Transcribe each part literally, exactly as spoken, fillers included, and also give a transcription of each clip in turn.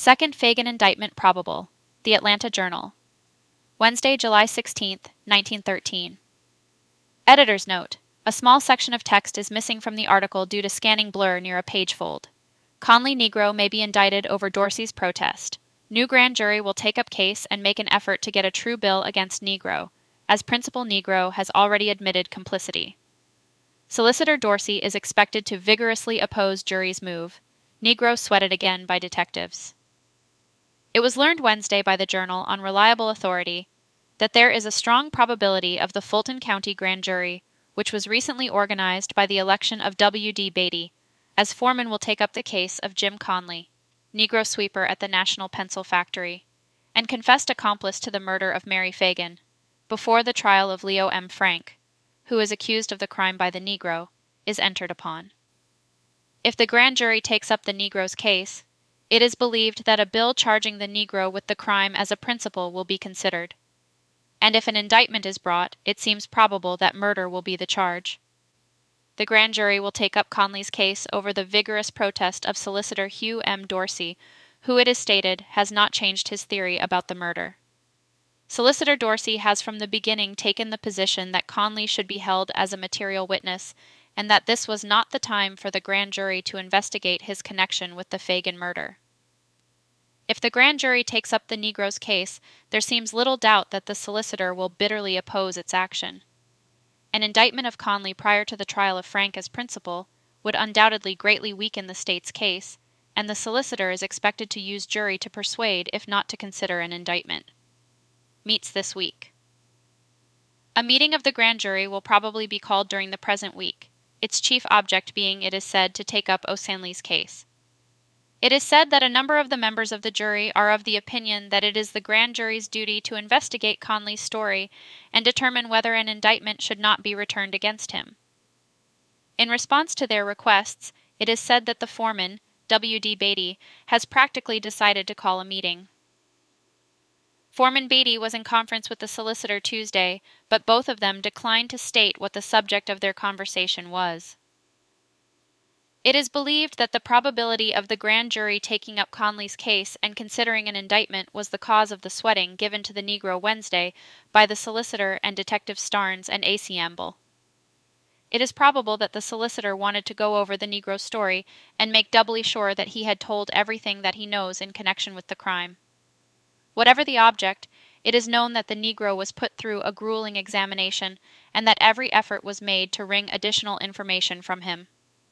Second Fagan indictment probable. The Atlanta Journal. Wednesday, July sixteenth, nineteen thirteen. Editor's note. A small section of text is missing from the article due to scanning blur near a page fold. Conley Negro may be indicted over Dorsey's protest. New grand jury will take up case and make an effort to get a true bill against Negro, as Principal Negro has already admitted complicity. Solicitor Dorsey is expected to vigorously oppose jury's move. Negro sweated again by detectives. It was learned Wednesday by the Journal on reliable authority that there is a strong probability of the Fulton County Grand Jury, which was recently organized by the election of W D Beatty, as foreman will take up the case of Jim Conley, Negro sweeper at the National Pencil Factory, and confessed accomplice to the murder of Mary Fagan, before the trial of Leo M. Frank, who is accused of the crime by the Negro, is entered upon. If the grand jury takes up the Negro's case, it is believed that a bill charging the Negro with the crime as a principal will be considered. And if an indictment is brought, it seems probable that murder will be the charge. The grand jury will take up Conley's case over the vigorous protest of Solicitor Hugh M. Dorsey, who it is stated has not changed his theory about the murder. Solicitor Dorsey has from the beginning taken the position that Conley should be held as a material witness, and that this was not the time for the grand jury to investigate his connection with the Fagan murder. If the grand jury takes up the Negro's case, there seems little doubt that the solicitor will bitterly oppose its action. An indictment of Conley prior to the trial of Frank as principal would undoubtedly greatly weaken the state's case, and the solicitor is expected to use jury to persuade if not to consider an indictment. Meets this week. A meeting of the grand jury will probably be called during the present week, its chief object being, it is said, to take up O'Sanley's case. It is said that a number of the members of the jury are of the opinion that it is the grand jury's duty to investigate Conley's story and determine whether an indictment should not be returned against him. In response to their requests, it is said that the foreman, W D Beatty, has practically decided to call a meeting. Foreman Beatty was in conference with the solicitor Tuesday, but both of them declined to state what the subject of their conversation was. It is believed that the probability of the grand jury taking up Conley's case and considering an indictment was the cause of the sweating given to the Negro Wednesday by the solicitor and Detective Starnes and A C Amble. It is probable that the solicitor wanted to go over the Negro's story and make doubly sure that he had told everything that he knows in connection with the crime. Whatever the object, it is known that the Negro was put through a grueling examination and that every effort was made to wring additional information from him.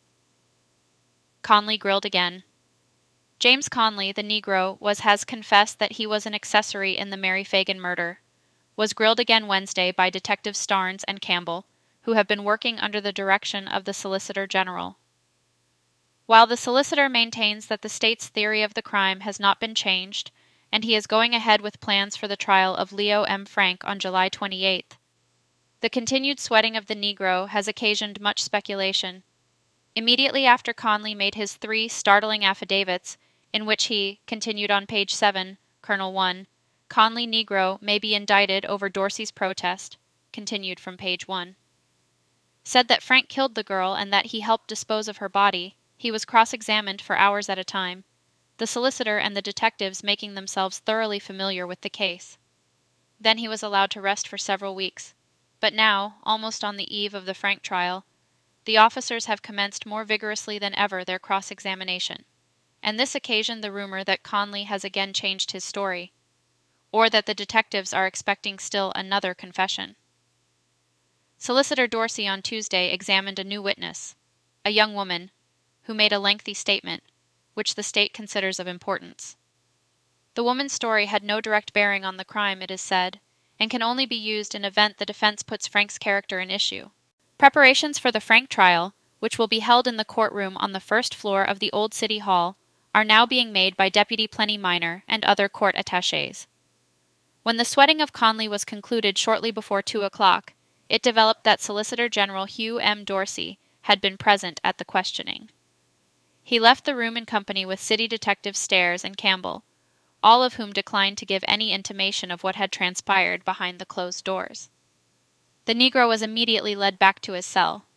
Conley grilled again. James Conley, the Negro, was has confessed that he was an accessory in the Mary Fagan murder, was grilled again Wednesday by Detectives Starnes and Campbell, who have been working under the direction of the Solicitor General. While the solicitor maintains that the state's theory of the crime has not been changed, and he is going ahead with plans for the trial of Leo M. Frank on July twenty-eighth, the continued sweating of the Negro has occasioned much speculation. Immediately after Conley made his three startling affidavits, in which he, continued on page seven, Colonel one, Conley Negro may be indicted over Dorsey's protest, continued from page one, said that Frank killed the girl and that he helped dispose of her body, he was cross-examined for hours at a time, the solicitor and the detectives making themselves thoroughly familiar with the case. Then he was allowed to rest for several weeks, but now, almost on the eve of the Frank trial, the officers have commenced more vigorously than ever their cross-examination, and this occasioned the rumor that Conley has again changed his story, or that the detectives are expecting still another confession. Solicitor Dorsey on Tuesday examined a new witness, a young woman, who made a lengthy statement, which the state considers of importance. The woman's story had no direct bearing on the crime, it is said, and can only be used in event the defense puts Frank's character in issue. Preparations for the Frank trial, which will be held in the courtroom on the first floor of the old City Hall, are now being made by Deputy Plenny Minor and other court attachés. When the sweating of Conley was concluded shortly before two o'clock, it developed that Solicitor General Hugh M. Dorsey had been present at the questioning. He left the room in company with City Detectives Stairs and Campbell, all of whom declined to give any intimation of what had transpired behind the closed doors. The Negro was immediately led back to his cell,